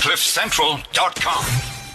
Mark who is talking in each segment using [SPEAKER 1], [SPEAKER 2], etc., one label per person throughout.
[SPEAKER 1] CliffCentral.com.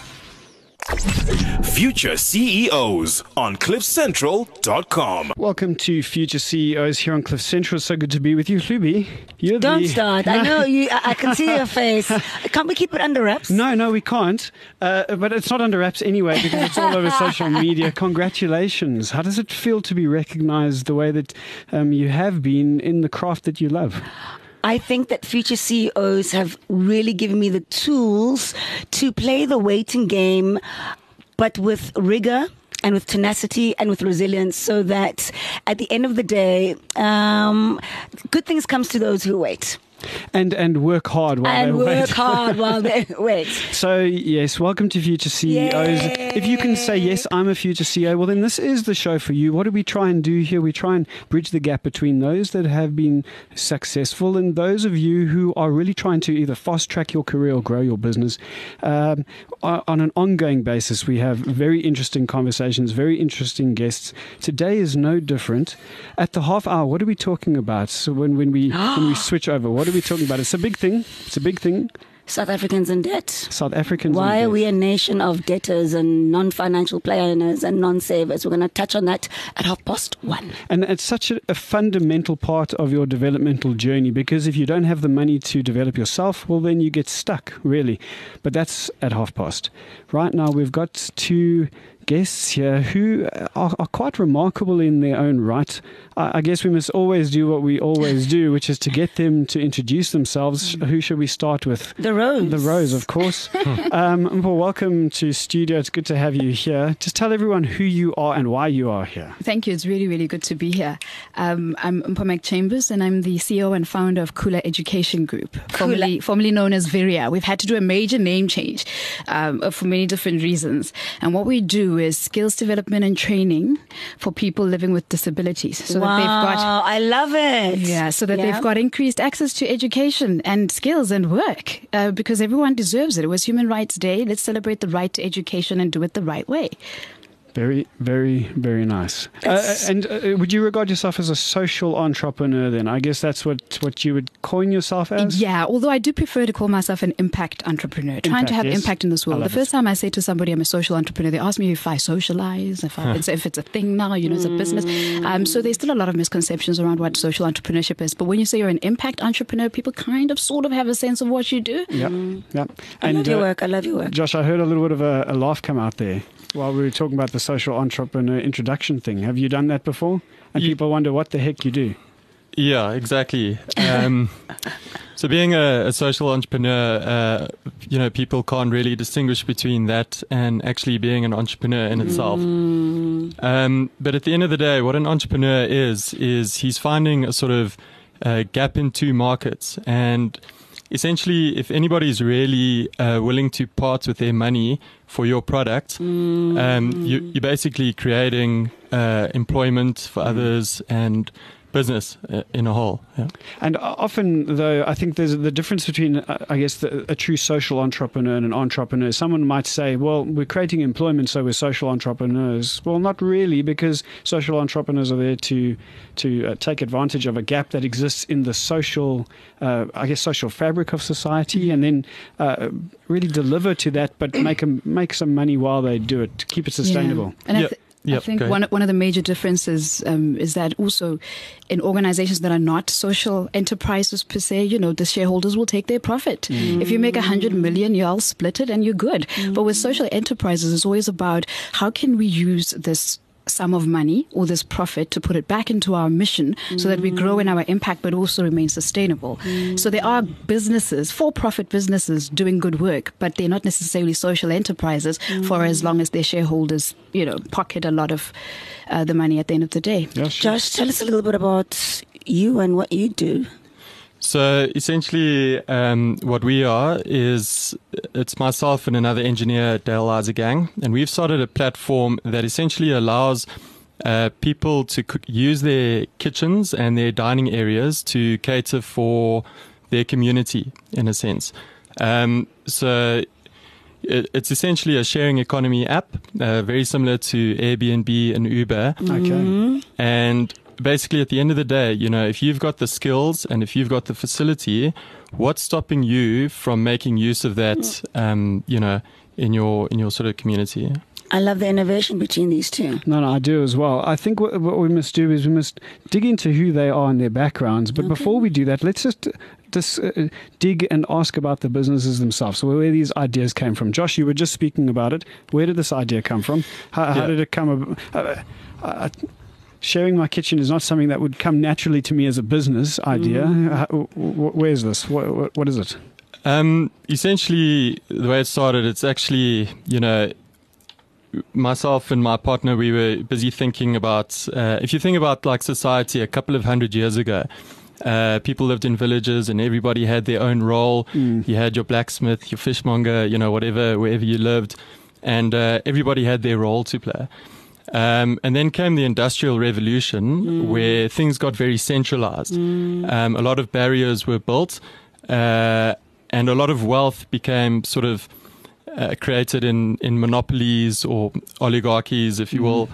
[SPEAKER 2] Future CEOs on CliffCentral.com.
[SPEAKER 3] Welcome to Future CEOs here on Cliff Central. So good to be with you, Hlubi.
[SPEAKER 4] Don't start. I know you. I can see your face. Can't we keep it under wraps?
[SPEAKER 3] No, we can't. But it's not under wraps anyway because it's all over social media. Congratulations. How does it feel to be recognized the way that you have been in the craft that you love?
[SPEAKER 4] I think that future CEOs have really given me the tools to play the waiting game, but with rigor and with tenacity and with resilience, so that at the end of the day, good things comes to those who wait.
[SPEAKER 3] And work hard while they wait.
[SPEAKER 4] And work hard while they wait.
[SPEAKER 3] So, yes, welcome to Future CEOs.
[SPEAKER 4] Yay.
[SPEAKER 3] If you can say, yes, I'm a future CEO, well, then this is the show for you. What do we try and do here? We try and bridge the gap between those that have been successful and those of you who are really trying to either fast track your career or grow your business. On an ongoing basis, we have very interesting conversations, very interesting guests. Today is no different. At the half hour, what are we talking about? So when we switch over, what are we talking about? It's a big thing.
[SPEAKER 4] South Africans in debt.
[SPEAKER 3] South Africans.
[SPEAKER 4] Why are we a nation of debtors and non-financial planners and non-savers? We're going to touch on that at 1:30.
[SPEAKER 3] And it's such a fundamental part of your developmental journey, because if you don't have the money to develop yourself, well, then you get stuck, really. But that's at 1:30. Right now, we've got two guests here who are quite remarkable in their own right. I guess we must always do what we always do, which is to get them to introduce themselves. Who should we start with?
[SPEAKER 4] The Rose.
[SPEAKER 3] The Rose, of course. Well, welcome to studio. It's good to have you here. Just tell everyone who you are and why you are here.
[SPEAKER 5] Thank you. It's really, really good to be here. I'm Mpho Chambers, and I'm the CEO and founder of Kula Education Group, formerly known as Viria. We've had to do a major name change for many different reasons. And what we do is skills development and training for people living with disabilities. So that they've got,
[SPEAKER 4] I love it.
[SPEAKER 5] Yeah, so that they've got increased access to education and skills and work, because everyone deserves it. It was Human Rights Day. Let's celebrate the right to education and do it the right way.
[SPEAKER 3] Very, very, very nice. And would you regard yourself as a social entrepreneur then? I guess that's what you would coin yourself as?
[SPEAKER 5] Yeah, although I do prefer to call myself an impact entrepreneur, trying to have impact in this world. The first time I say to somebody I'm a social entrepreneur, they ask me if I socialize, if it's a thing now, it's a business. So there's still a lot of misconceptions around what social entrepreneurship is. But when you say you're an impact entrepreneur, people kind of sort of have a sense of what you do.
[SPEAKER 3] Yep.
[SPEAKER 4] I love your work. I love your work.
[SPEAKER 3] Josh, I heard a little bit of a laugh come out there while we were talking about the social entrepreneur introduction thing. Have you done that before? And people wonder what the heck you do.
[SPEAKER 6] Yeah, exactly. So being a social entrepreneur, people can't really distinguish between that and actually being an entrepreneur in itself. But at the end of the day, what an entrepreneur is he's finding a sort of gap in two markets. And essentially, if anybody's really willing to part with their money for your product, you're basically creating employment for others and business in a whole. Yeah.
[SPEAKER 3] And often, though, I think there's the difference between, a true social entrepreneur and an entrepreneur. Someone might say, well, we're creating employment, so we're social entrepreneurs. Well, not really, because social entrepreneurs are there to take advantage of a gap that exists in the social fabric of society, and then really deliver to that, but make some money while they do it to keep it sustainable.
[SPEAKER 5] Yeah. And I think one of the major differences is that also in organizations that are not social enterprises per se, the shareholders will take their profit. If you make 100 million, you'll split it and you're good. But with social enterprises, it's always about how can we use this sum of money or this profit to put it back into our mission so that we grow in our impact but also remain sustainable. So there are businesses, for-profit businesses doing good work, but they're not necessarily social enterprises for as long as their shareholders, pocket a lot of the money at the end of the day.
[SPEAKER 3] Yeah, sure.
[SPEAKER 4] Josh, tell us a little bit about you and what you do.
[SPEAKER 6] So essentially, what we are is, it's myself and another engineer, Dale Isagang, and we've started a platform that essentially allows people to use their kitchens and their dining areas to cater for their community, in a sense. So it's essentially a sharing economy app, very similar to Airbnb and Uber.
[SPEAKER 3] Okay.
[SPEAKER 6] And basically at the end of the day, if you've got the skills and if you've got the facility, what's stopping you from making use of that, in your sort of community?
[SPEAKER 4] I love the innovation between these two.
[SPEAKER 3] No, I do as well. I think what we must do is we must dig into who they are and their backgrounds. But before we do that, let's just dig and ask about the businesses themselves. So where these ideas came from. Josh, you were just speaking about it. Where did this idea come from? How did it come about? Sharing my kitchen is not something that would come naturally to me as a business idea. Where's this? What is it?
[SPEAKER 6] Essentially, the way it started, it's actually, myself and my partner, we were busy thinking about, if you think about like society a couple of 100 years ago, people lived in villages and everybody had their own role. You had your blacksmith, your fishmonger, wherever you lived, and everybody had their role to play. And then came the Industrial Revolution, where things got very centralized. A lot of barriers were built, and a lot of wealth became sort of created in monopolies or oligarchies, if you will,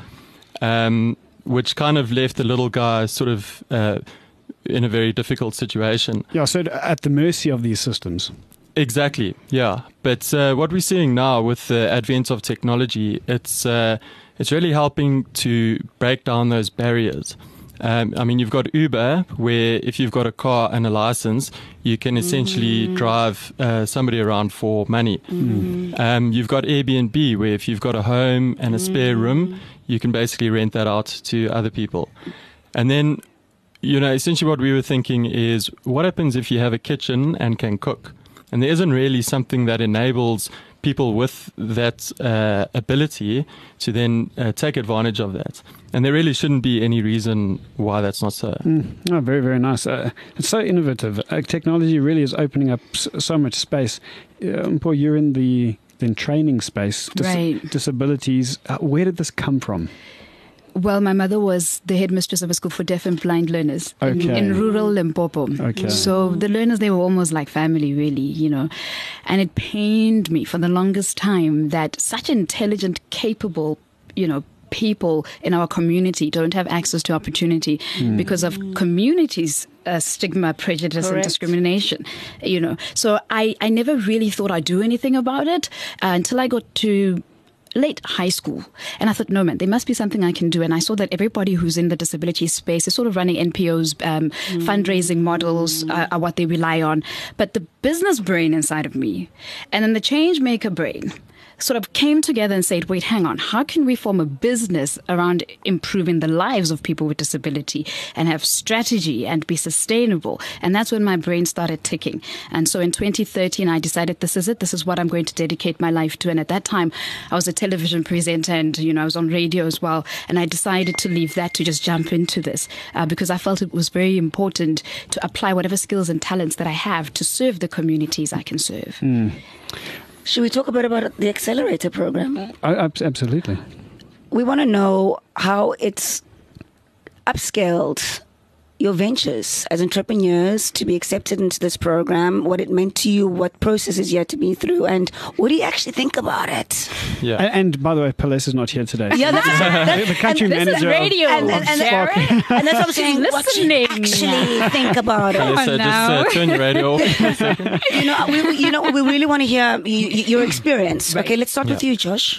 [SPEAKER 6] which kind of left the little guy sort of in a very difficult situation.
[SPEAKER 3] Yeah, so at the mercy of these systems.
[SPEAKER 6] Exactly, yeah. But what we're seeing now with the advent of technology, it's really helping to break down those barriers. You've got Uber, where if you've got a car and a license, you can essentially drive somebody around for money. You've got Airbnb, where if you've got a home and a spare room, you can basically rent that out to other people. And then, essentially what we were thinking is, what happens if you have a kitchen and can cook? And there isn't really something that enables people with that ability to then take advantage of that. And there really shouldn't be any reason why that's not so.
[SPEAKER 3] Oh, very, very nice. It's so innovative. Technology really is opening up so much space. Paul, you're in the training space.
[SPEAKER 5] Right.
[SPEAKER 3] Disabilities. Where did this come from?
[SPEAKER 5] Well, my mother was the headmistress of a school for deaf and blind learners in rural Limpopo.
[SPEAKER 3] Okay.
[SPEAKER 5] So the learners, they were almost like family, really, And it pained me for the longest time that such intelligent, capable, people in our community don't have access to opportunity because of communities' stigma, prejudice, and discrimination. So I never really thought I'd do anything about it until I got to late high school. And I thought, no, man, there must be something I can do. And I saw that everybody who's in the disability space is sort of running NPOs, fundraising models are what they rely on. But the business brain inside of me and then the change maker brain sort of came together and said, wait, hang on, how can we form a business around improving the lives of people with disability and have strategy and be sustainable? And that's when my brain started ticking. And so in 2013, I decided this is it. This is what I'm going to dedicate my life to. And at that time, I was a television presenter and, I was on radio as well. And I decided to leave that to just jump into this because I felt it was very important to apply whatever skills and talents that I have to serve the communities I can serve.
[SPEAKER 4] Should we talk a bit about the Accelerator program?
[SPEAKER 3] Absolutely.
[SPEAKER 4] We want to know how it's upscaled your ventures as entrepreneurs to be accepted into this program, what it meant to you, what processes you had to be through, and what do you actually think about it?
[SPEAKER 6] Yeah.
[SPEAKER 3] And by the way, Palace is not here today.
[SPEAKER 4] Yeah, that's
[SPEAKER 3] the country manager.
[SPEAKER 5] This is radio,
[SPEAKER 4] and that's what I'm saying. What do you actually think about it?
[SPEAKER 6] So just turn your radio off for a second.
[SPEAKER 4] We really want to hear your experience. Right. Okay, let's start with you, Josh.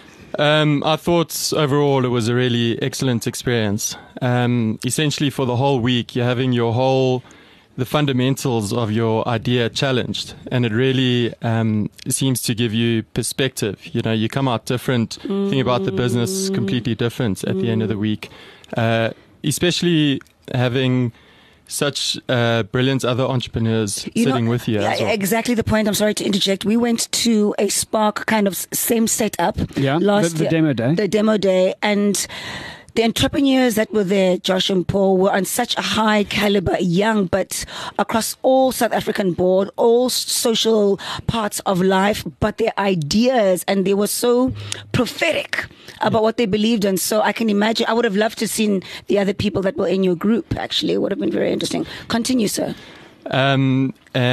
[SPEAKER 6] I thought overall it was a really excellent experience. Essentially for the whole week, you're having the fundamentals of your idea challenged, and it really seems to give you perspective. You come out different, think about the business completely different at the end of the week, especially having such brilliant other entrepreneurs sitting with you. As well.
[SPEAKER 4] Exactly the point. I'm sorry to interject. We went to a Spark kind of same setup last year.
[SPEAKER 3] Demo day.
[SPEAKER 4] The demo day. And the entrepreneurs that were there, Josh and Paul, were on such a high caliber, young, but across all South African board, all social parts of life, but their ideas, and they were so prophetic about what they believed in. So I can imagine, I would have loved to have seen the other people that were in your group, actually. It would have been very interesting. Continue, sir.
[SPEAKER 6] And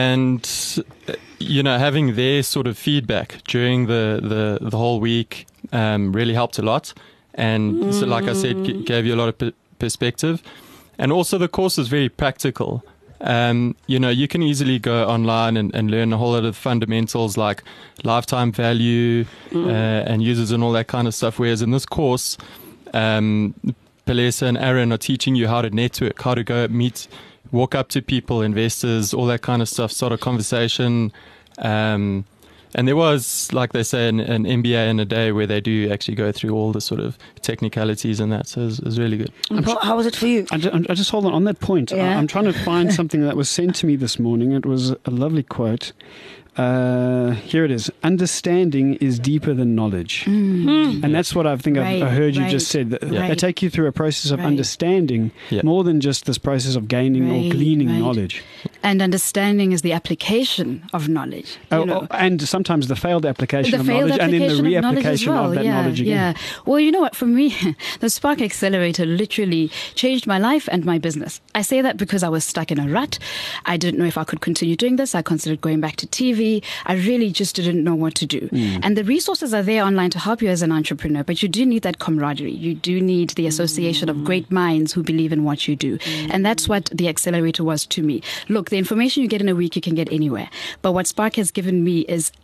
[SPEAKER 6] having their sort of feedback during the whole week really helped a lot. And so, like I said, gave you a lot of perspective. And also the course is very practical. You can easily go online and learn a whole lot of fundamentals like lifetime value and users and all that kind of stuff. Whereas in this course, Palesa and Aaron are teaching you how to network, how to go walk up to people, investors, all that kind of stuff, start a conversation. And there was, like they say, an MBA in a day where they do actually go through all the sort of technicalities and that. So it's really good.
[SPEAKER 4] How was it for you?
[SPEAKER 3] I just hold on that point.
[SPEAKER 4] Yeah.
[SPEAKER 3] I'm trying to find something that was sent to me this morning. It was a lovely quote. Here it is. Understanding is deeper than knowledge. And that's what I think I heard you just said. They take you through a process of understanding more than just this process of gaining or gleaning knowledge.
[SPEAKER 5] And understanding is the application of knowledge.
[SPEAKER 3] And sometimes the failed application of knowledge and then the reapplication of that knowledge again.
[SPEAKER 5] Yeah. Well, you know what? For me, the Spark Accelerator literally changed my life and my business. I say that because I was stuck in a rut. I didn't know if I could continue doing this. I considered going back to TV. I really just didn't know what to do. And the resources are there online to help you as an entrepreneur, but you do need that camaraderie. You do need the association of great minds who believe in what you do. And that's what the accelerator was to me. Look, the information you get in a week, you can get anywhere. But what Spark has given me is,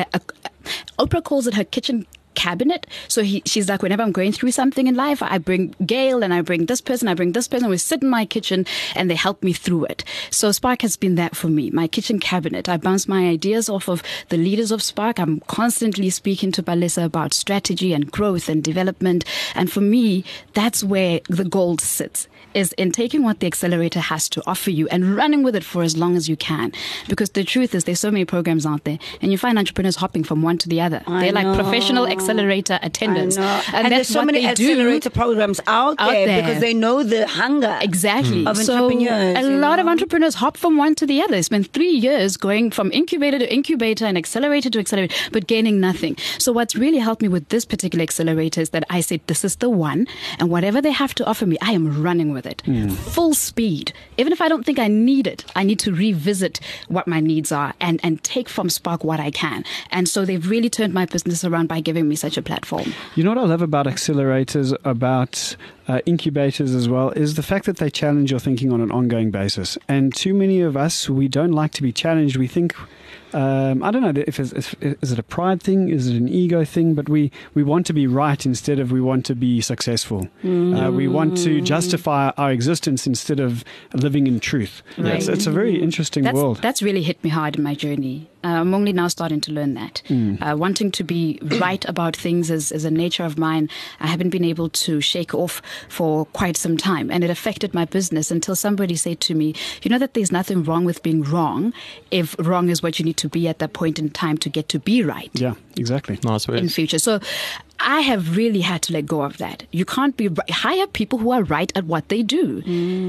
[SPEAKER 5] Oprah calls it her kitchen cabinet. So she's like, whenever I'm going through something in life, I bring Gail and I bring this person, we sit in my kitchen and they help me through it. So Spark has been that for me, my kitchen cabinet. I bounce my ideas off of the leaders of Spark. I'm constantly speaking to Palesa about strategy and growth and development. And for me, that's where the gold sits, is in taking what the accelerator has to offer you and running with it for as long as you can. Because the truth is there's so many programs out there and you find entrepreneurs hopping from one to the other. They're like professional accelerator attendants.
[SPEAKER 4] And there's so many accelerator programs out there because they know the hunger of entrepreneurs.
[SPEAKER 5] So a lot of entrepreneurs hop from one to the other. They spend 3 years going from incubator to incubator and accelerator to accelerator, but gaining nothing. So what's really helped me with this particular accelerator is that I said, this is the one, and whatever they have to offer me, I am running with it. Full speed. Even if I don't think I need it, I need to revisit what my needs are and take from Spark what I can. And so they've really turned my business around by giving me such a platform.
[SPEAKER 3] You know what I love about accelerators, about incubators as well, is the fact that they challenge your thinking on an ongoing basis. And too many of us, we don't like to be challenged. We think, I don't know, is it a pride thing? Is it an ego thing? But we want to be right instead of we want to be successful. We want to justify our existence instead of living in truth.
[SPEAKER 5] Right.
[SPEAKER 3] It's a very interesting world.
[SPEAKER 5] That's really hit me hard in my journey. I'm only now starting to learn that. Wanting to be right about things is a nature of mine I haven't been able to shake off for quite some time. And it affected my business until somebody said to me, you know that there's nothing wrong with being wrong if wrong is what you need to be at that point in time to get to be right.
[SPEAKER 3] Yeah, exactly.
[SPEAKER 6] Nice way.
[SPEAKER 5] In future. So I have really had to let go of that. You can't be right. Hire people who are right at what they do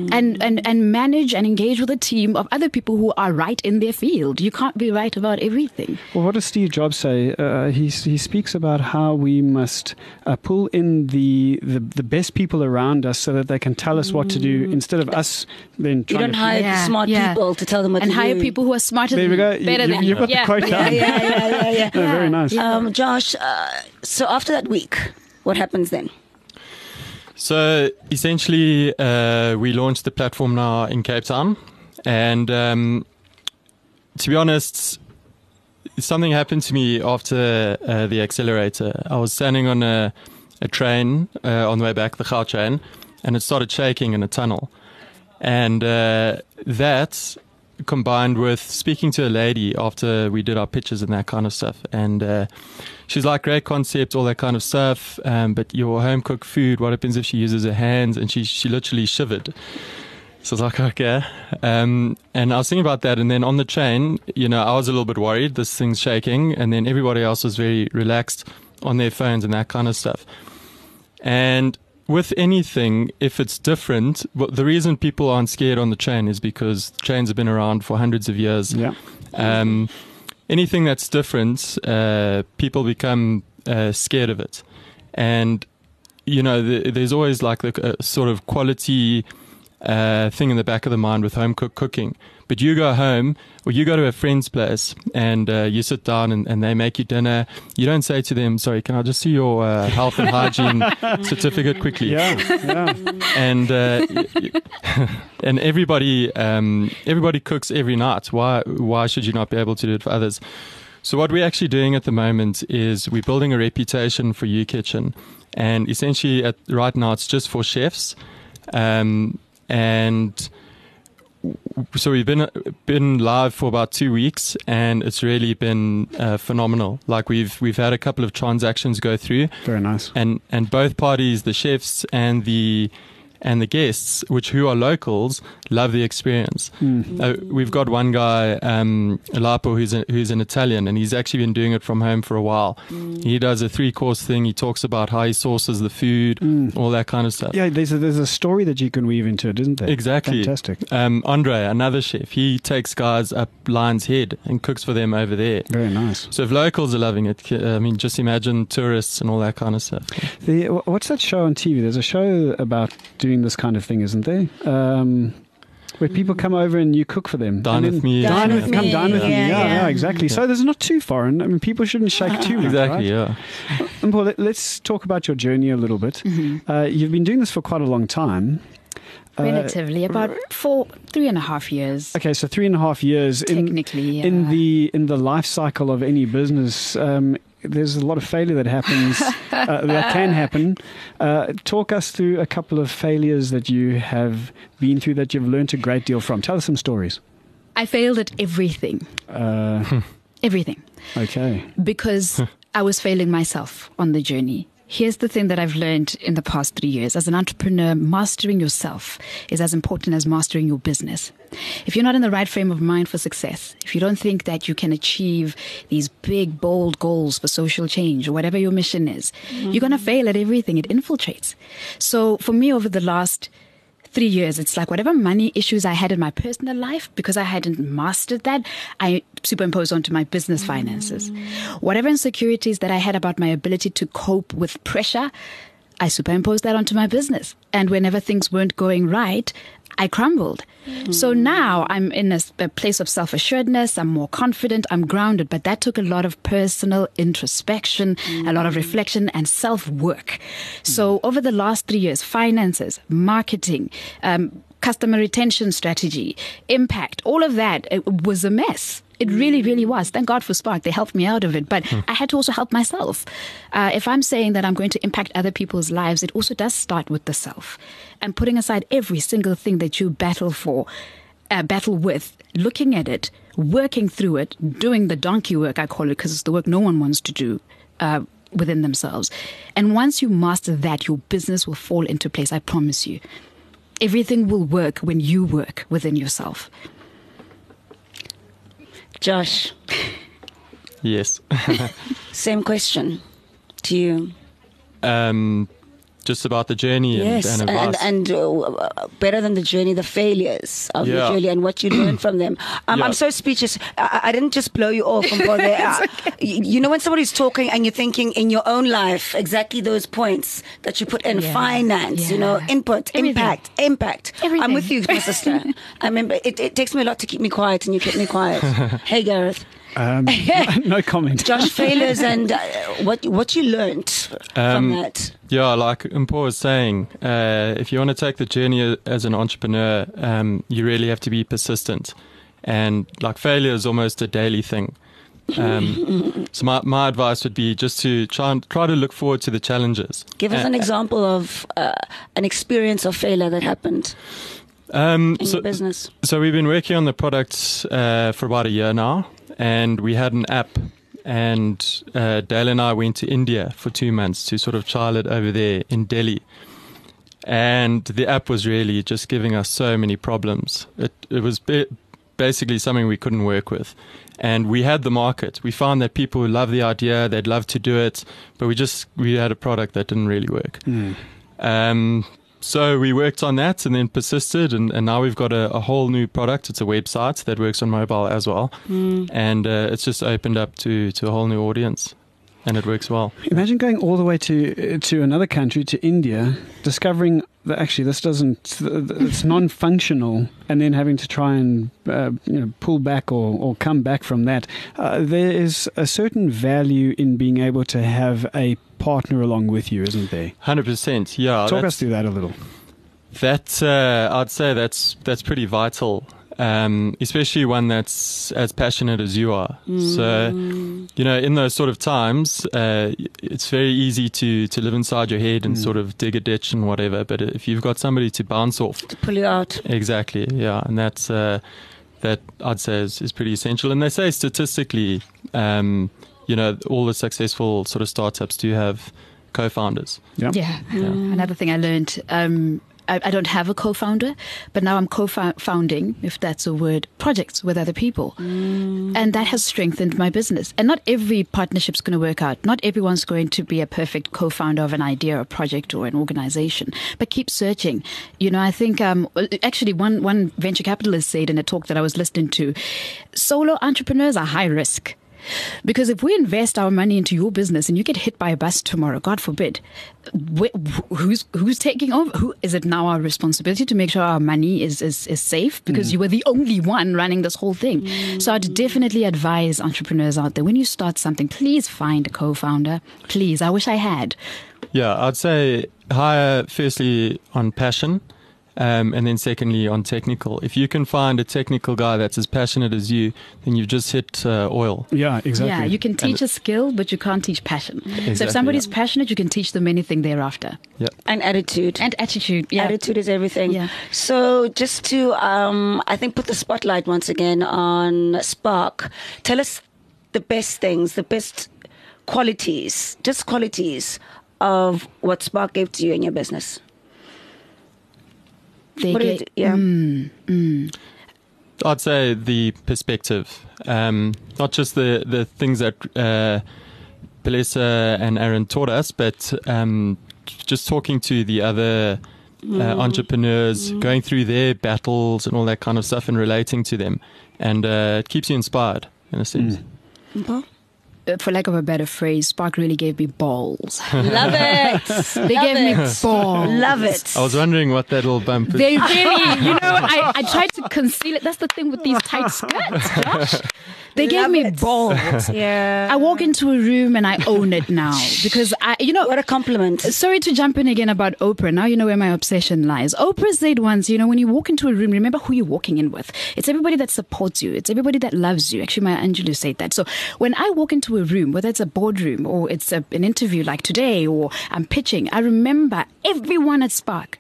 [SPEAKER 5] and manage and engage with a team of other people who are right in their field. You can't be right about everything.
[SPEAKER 3] Well, what does Steve Jobs say? He speaks about how we must pull in the best people around us so that they can tell us what to do instead of us then trying
[SPEAKER 4] to... You don't hire smart people to tell them what to do.
[SPEAKER 5] And hire people who are smarter than you.
[SPEAKER 3] There we go. You've got the quote down.
[SPEAKER 4] Yeah.
[SPEAKER 3] Very nice.
[SPEAKER 4] Josh, so after that week, what happens then?
[SPEAKER 6] So essentially, we launched the platform now in Cape Town. And to be honest, something happened to me after the accelerator. I was standing on a train on the way back, the Gautrain, and it started shaking in a tunnel. And that combined with speaking to a lady after we did our pitches and that kind of stuff. And she's like, great concept, all that kind of stuff. But your home cooked food, what happens if she uses her hands? And she literally shivered. So I was like, okay. And I was thinking about that. And then on the train, I was a little bit worried. This thing's shaking. And then everybody else was very relaxed on their phones and that kind of stuff. And with anything, if it's different, the reason people aren't scared on the train is because trains have been around for hundreds of years.
[SPEAKER 3] Yeah.
[SPEAKER 6] Anything that's different, people become scared of it. And, there's always like a sort of quality thing in the back of the mind with home cooked cooking. But you go home, or you go to a friend's place, and you sit down and they make you dinner. You don't say to them, "Sorry, can I just see your health and hygiene certificate quickly?"
[SPEAKER 3] Yeah.
[SPEAKER 6] And and everybody cooks every night. Why should you not be able to do it for others? So what we're actually doing at the moment is we're building a reputation for U-Kitchen, and essentially right now it's just for chefs, and so we've been live for about 2 weeks, and it's really been phenomenal. Like we've had a couple of transactions go through.
[SPEAKER 3] Very nice.
[SPEAKER 6] And both parties, the chefs and the guests, who are locals, love the experience. We've got one guy, Lapo, who's an Italian, and he's actually been doing it from home for a while. He does a 3-course thing. He talks about how he sources the food, all that kind of stuff.
[SPEAKER 3] Yeah, there's a story that you can weave into it, isn't there?
[SPEAKER 6] Exactly.
[SPEAKER 3] Fantastic.
[SPEAKER 6] Andre, another chef, he takes guys up Lion's Head and cooks for them over there.
[SPEAKER 3] Very nice.
[SPEAKER 6] So if locals are loving it, I mean, just imagine tourists and all that kind of stuff.
[SPEAKER 3] What's that show on TV? There's a show about doing this kind of thing, isn't there? Where people come over and you cook for them.
[SPEAKER 6] Dine with me.
[SPEAKER 3] Dine with me. Yeah, exactly.
[SPEAKER 6] Yeah.
[SPEAKER 3] So there's not too foreign. I mean, people shouldn't shake too much,
[SPEAKER 6] exactly,
[SPEAKER 3] right?
[SPEAKER 6] Yeah.
[SPEAKER 3] And Paul, let's talk about your journey a little bit. You've been doing this for quite a long time.
[SPEAKER 5] Relatively, about 3.5 years.
[SPEAKER 3] Okay, so 3.5 years.
[SPEAKER 5] Technically,
[SPEAKER 3] in the life cycle of any business, there's a lot of failure that happens, that can happen. Talk us through a couple of failures that you have been through that you've learned a great deal from. Tell us some stories.
[SPEAKER 5] I failed at everything. Everything.
[SPEAKER 3] Okay.
[SPEAKER 5] Because I was failing myself on the journey. Here's the thing that I've learned in the past 3 years. As an entrepreneur, mastering yourself is as important as mastering your business. If you're not in the right frame of mind for success, if you don't think that you can achieve these big, bold goals for social change or whatever your mission is, you're going to fail at everything. It infiltrates. So for me, over the last 3 years, it's like whatever money issues I had in my personal life, because I hadn't mastered that, I superimposed onto my business finances. Whatever insecurities that I had about my ability to cope with pressure, I superimposed that onto my business. And whenever things weren't going right, I crumbled. So now I'm in a place of self-assuredness. I'm more confident. I'm grounded. But that took a lot of personal introspection, a lot of reflection and self-work. So over the last 3 years, finances, marketing, customer retention strategy, impact, all of that, it was a mess. It really, really was. Thank God for Spark. They helped me out of it. But I had to also help myself. If I'm saying that I'm going to impact other people's lives, it also does start with the self. And putting aside every single thing that you battle with, looking at it, working through it, doing the donkey work, I call it, because it's the work no one wants to do within themselves. And once you master that, your business will fall into place, I promise you. Everything will work when you work within yourself.
[SPEAKER 4] Josh.
[SPEAKER 6] Yes.
[SPEAKER 4] Same question to you.
[SPEAKER 6] Just about the journey
[SPEAKER 4] yes,
[SPEAKER 6] and advice.
[SPEAKER 4] and better than the journey, the failures of the journey and what you learned from them. I'm so speechless. I didn't just blow you off. Okay. You know when somebody's talking and you're thinking in your own life exactly those points that you put in finance, you know, input, impact.
[SPEAKER 5] Everything.
[SPEAKER 4] I'm with you, my sister. I remember it takes me a lot to keep me quiet, and you keep me quiet. Hey, Gareth.
[SPEAKER 3] No comment.
[SPEAKER 4] Josh, failures and what you learned from that.
[SPEAKER 6] Yeah, like Mpo was saying, if you want to take the journey as an entrepreneur, you really have to be persistent. And like failure is almost a daily thing. So my advice would be just to try to look forward to the challenges.
[SPEAKER 4] Give us an example of an experience of failure that happened in your business.
[SPEAKER 6] So we've been working on the product for about a year now. And we had an app, and Dale and I went to India for 2 months to sort of trial it over there in Delhi. And the app was really just giving us so many problems. It was basically something we couldn't work with. And we had the market. We found that people love the idea, they'd love to do it, but we had a product that didn't really work. So we worked on that and then persisted, and now we've got a whole new product. It's a website that works on mobile as well. And it's just opened up to a whole new audience, and it works well.
[SPEAKER 3] Imagine going all the way to another country, to India, discovering actually, this doesn't, it's non-functional, and then having to try and pull back or come back from that. There is a certain value in being able to have a partner along with you, isn't there?
[SPEAKER 6] 100%. Yeah.
[SPEAKER 3] Talk us through that a little.
[SPEAKER 6] That I'd say that's pretty vital. Especially one that's as passionate as you are. So, in those sort of times, it's very easy to live inside your head and sort of dig a ditch and whatever. But if you've got somebody to bounce off,
[SPEAKER 4] to pull you out,
[SPEAKER 6] exactly, yeah, and that's that I'd say is pretty essential. And they say statistically, all the successful sort of startups do have co-founders.
[SPEAKER 5] Yeah. Another thing I learned. I don't have a co-founder, but now I'm co-founding, if that's a word, projects with other people. And that has strengthened my business. And not every partnership's going to work out. Not everyone's going to be a perfect co-founder of an idea, a project, or an organization. But keep searching. I think, actually, one venture capitalist said in a talk that I was listening to, solo entrepreneurs are high risk. Because if we invest our money into your business and you get hit by a bus tomorrow, God forbid, who's taking over? Who is it now our responsibility to make sure our money is safe? Because you were the only one running this whole thing. So I'd definitely advise entrepreneurs out there, when you start something, please find a co-founder. Please, I wish I had.
[SPEAKER 6] Yeah, I'd say hire firstly on passion. And then secondly, on technical. If you can find a technical guy that's as passionate as you, then you've just hit oil.
[SPEAKER 3] Yeah, exactly.
[SPEAKER 5] Yeah, you can teach a skill, but you can't teach passion.
[SPEAKER 6] Exactly,
[SPEAKER 5] so if somebody's passionate, you can teach them anything thereafter.
[SPEAKER 6] Yeah.
[SPEAKER 4] And attitude.
[SPEAKER 5] Yeah.
[SPEAKER 4] Attitude is everything.
[SPEAKER 5] Yeah.
[SPEAKER 4] So just to, I think, put the spotlight once again on Spark. Tell us the best things, the best qualities of what Spark gave to you in your business.
[SPEAKER 6] I'd say the perspective, not just the things that Pelesa and Aaron taught us, but just talking to the other entrepreneurs, going through their battles and all that kind of stuff and relating to them. And it keeps you inspired, in a sense.
[SPEAKER 5] For lack of a better phrase, Spark really gave me balls.
[SPEAKER 4] Love it.
[SPEAKER 5] They gave me balls.
[SPEAKER 4] Love it.
[SPEAKER 6] I was wondering what that little bump is.
[SPEAKER 5] They really, I tried to conceal it. That's the thing with these tight skirts, Josh. They gave me balls.
[SPEAKER 4] Yeah.
[SPEAKER 5] I walk into a room and I own it now because
[SPEAKER 4] what a compliment.
[SPEAKER 5] Sorry to jump in again about Oprah. Now you know where my obsession lies. Oprah said once, when you walk into a room, remember who you're walking in with. It's everybody that supports you. It's everybody that loves you. Actually, Maya Angelou said that. So when I walk into a room, whether it's a boardroom or it's an interview like today or I'm pitching, I remember everyone at Spark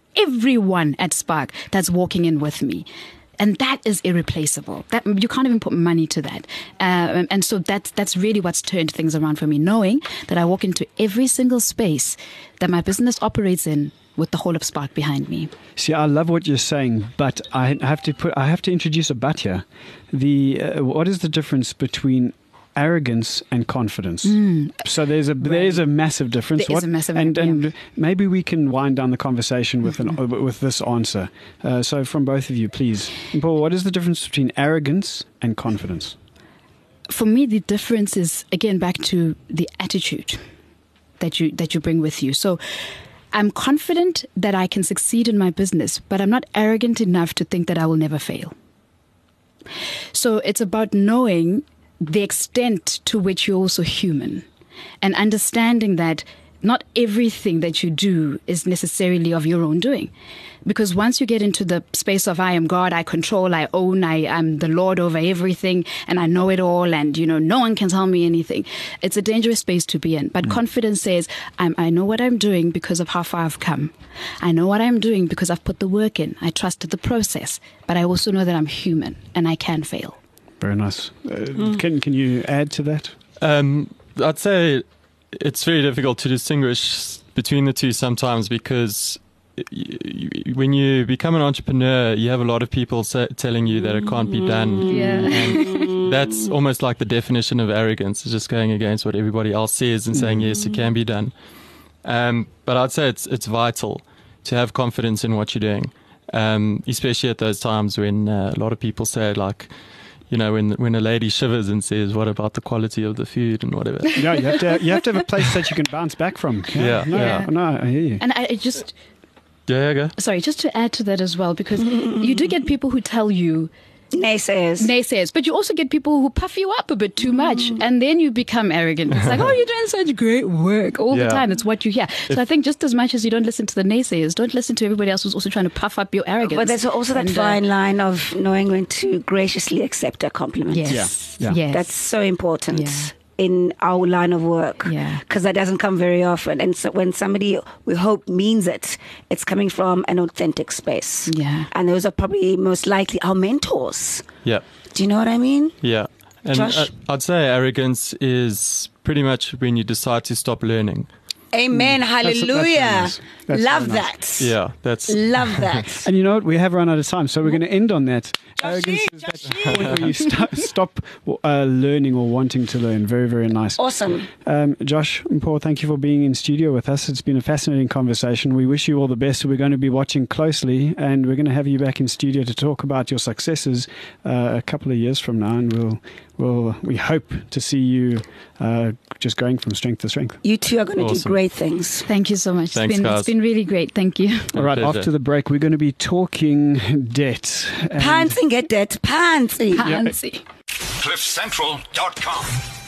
[SPEAKER 5] that's walking in with me. And that is irreplaceable. That you can't even put money to that. And so that's really what's turned things around for me, knowing that I walk into every single space that my business operates in with the whole of Spark behind me.
[SPEAKER 3] See, I love what you're saying, but I have to introduce a but here. What is the difference between arrogance and confidence? So there's a massive difference.
[SPEAKER 5] There is a massive difference.
[SPEAKER 3] And maybe we can wind down the conversation with this answer. So from both of you, please. Paul, what is the difference between arrogance and confidence?
[SPEAKER 5] For me, the difference is, again, back to the attitude that you bring with you. So I'm confident that I can succeed in my business, but I'm not arrogant enough to think that I will never fail. So it's about knowing the extent to which you're also human and understanding that not everything that you do is necessarily of your own doing. Because once you get into the space of I am God, I control, I own, I'm the Lord over everything and I know it all and, no one can tell me anything. It's a dangerous space to be in. But confidence says, I know what I'm doing because of how far I've come. I know what I'm doing because I've put the work in. I trusted the process. But I also know that I'm human and I can fail.
[SPEAKER 3] Very nice. Can you add to that?
[SPEAKER 6] I'd say it's very difficult to distinguish between the two sometimes because when you become an entrepreneur, you have a lot of people telling you that it can't be done.
[SPEAKER 5] Yeah.
[SPEAKER 6] And that's almost like the definition of arrogance. It's just going against what everybody else says and saying, yes, it can be done. But I'd say it's vital to have confidence in what you're doing, especially at those times when a lot of people say, like, when a lady shivers and says, what about the quality of the food and whatever?
[SPEAKER 3] Yeah, you have to have a place that you can bounce back from.
[SPEAKER 6] Yeah.
[SPEAKER 3] No, I hear you.
[SPEAKER 5] And
[SPEAKER 6] Yeah.
[SPEAKER 5] Sorry, just to add to that as well, because you do get people who tell you naysayers, but you also get people who puff you up a bit too much, and then you become arrogant. It's like, oh, you're doing such great work all the time. It's what you hear. So I think just as much as you don't listen to the naysayers, don't listen to everybody else who's also trying to puff up your arrogance.
[SPEAKER 4] But there's also that fine line of knowing when to graciously accept a compliment.
[SPEAKER 5] Yes.
[SPEAKER 3] Yeah.
[SPEAKER 5] Yes.
[SPEAKER 4] That's so important.
[SPEAKER 5] Yeah.
[SPEAKER 4] In our line of work,
[SPEAKER 5] Yeah.
[SPEAKER 4] because that doesn't come very often. And so when somebody, we hope, means it, it's coming from an authentic space.
[SPEAKER 5] Yeah.
[SPEAKER 4] And those are probably most likely our mentors.
[SPEAKER 6] Yeah.
[SPEAKER 4] Do you know what I mean?
[SPEAKER 6] Yeah. And
[SPEAKER 4] Josh?
[SPEAKER 6] I'd say arrogance is pretty much when you decide to stop learning.
[SPEAKER 4] Amen. Hallelujah.
[SPEAKER 3] That's very nice.
[SPEAKER 4] Love
[SPEAKER 3] very nice.
[SPEAKER 4] that.
[SPEAKER 6] Yeah, that's
[SPEAKER 4] Love that.
[SPEAKER 3] And you know what? We have run out of time, so we're going to end on that. Arrogance is that
[SPEAKER 4] Joshie.
[SPEAKER 3] point where you stop learning or wanting to learn. Very, very nice.
[SPEAKER 4] Awesome.
[SPEAKER 3] Josh and Paul, thank you for being in studio with us. It's been a fascinating conversation. We wish you all the best. We're going to be watching closely, and we're going to have you back in studio to talk about your successes a couple of years from now, and we hope to see you just going from strength to strength.
[SPEAKER 4] You two are going to do
[SPEAKER 6] Awesome.
[SPEAKER 4] great things.
[SPEAKER 5] Thank you so much.
[SPEAKER 6] Thanks,
[SPEAKER 5] It's
[SPEAKER 6] guys.
[SPEAKER 5] been really great. Thank you.
[SPEAKER 3] All right,
[SPEAKER 6] pleasure.
[SPEAKER 3] after the break, we're going to be talking debt. And
[SPEAKER 4] Pantsing, get that. Pantsing.
[SPEAKER 5] Fancy.
[SPEAKER 2] CliffCentral.com.